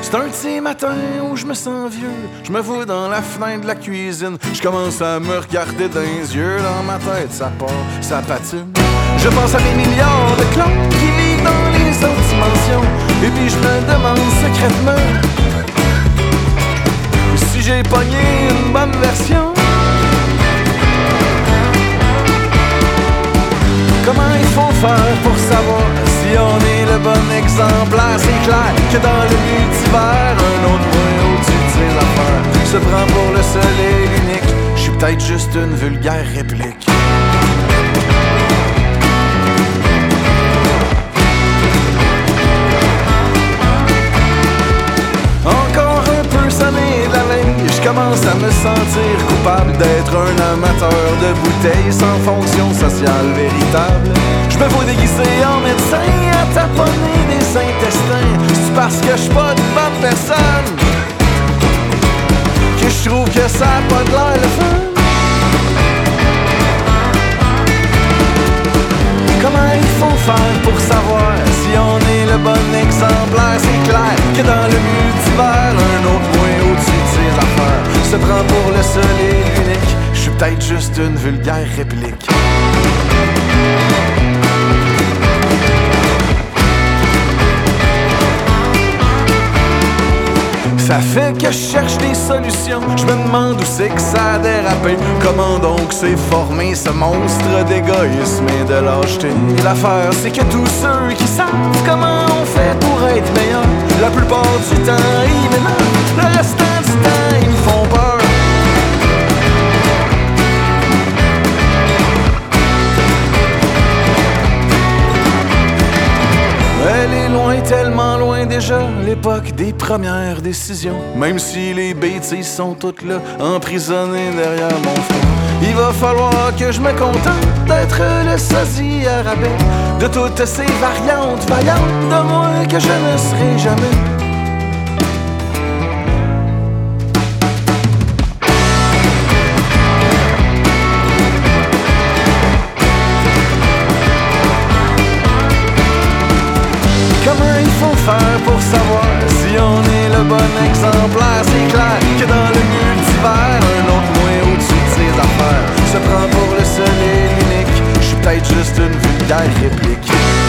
C'est un de ces matins où je me sens vieux. Je me vois dans la fenêtre de la cuisine. Je commence à me regarder dans les yeux. Dans ma tête, ça part, ça patine. Je pense à des milliards de clones qui vivent dans les autres dimensions. Et puis je me demande secrètement si j'ai pogné une bonne version. Comment il faut faire pour savoir si on est le bon exemplaire? C'est clair que dans le multivers, un autre point au-dessus de ses affaires se prend pour le seul et l'unique. Je suis peut-être juste une vulgaire réplique. Encore un peu sonné de la veille, je commence à me sentir coupable d'être un amateur de bouteilles sans fonction sociale véritable. Je me vois déguisé en médecin à taponner des intestins. C'est parce que je suis pas une bonne personne que je trouve que ça a pas de l'air le fun. Comment il faut faire pour savoir si on est le bon exemplaire? C'est clair que dans le multivers, un autre point au-dessus de ses affaires se prend pour le seul et l'unique. Je suis peut-être juste une vulgaire réplique. Ça fait que je cherche des solutions. Je me demande où c'est que ça a dérapé. Comment donc s'est formé ce monstre d'égoïsme et de lâcheté? L'affaire c'est que tous ceux qui savent comment on fait pour être meilleur, la plupart du temps ils m'énervent. Le restant du temps ils me font peur. Elle est loin, tellement loin déjà, l'époque des premières décisions. Même si les bêtises sont toutes là, emprisonnées derrière mon front. Il va falloir que je me contente d'être le sosie à rabais de toutes ces variantes vaillantes de moi que je ne serai jamais. Faire pour savoir si on est le bon exemplaire? C'est clair que dans le multivers, un autre moins au-dessus de ses affaires se prend pour le seul et l'unique. Je suis peut-être juste une vulgaire réplique.